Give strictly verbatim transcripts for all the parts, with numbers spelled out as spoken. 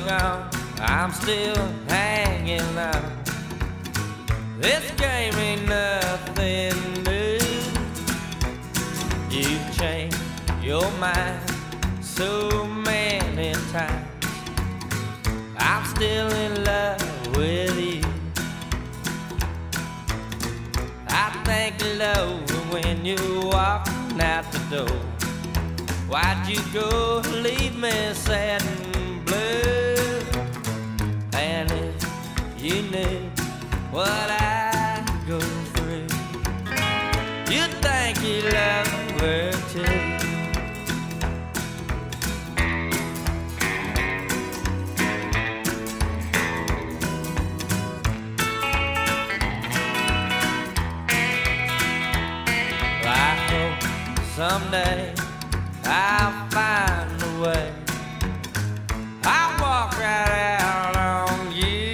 gone, I'm still hanging on. This game ain't nothing new. You've changed your mind so many times. I'm still in love with you. I thank the Lord when you're walking out the door. Why'd you go leave me sad and blue? And if you knew what I go through, you'd think you love her too. I hope someday I'll find a way. I'll walk right out on you.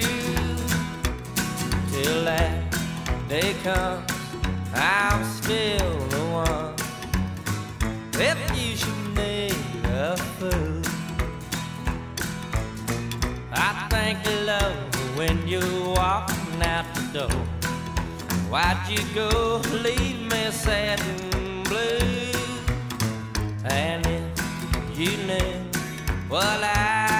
Till that day comes, I'm still the one. If you should need a fool, I thank the Lord when you're walking out the door. Why'd you go leave me sad and blue? And if you knew what I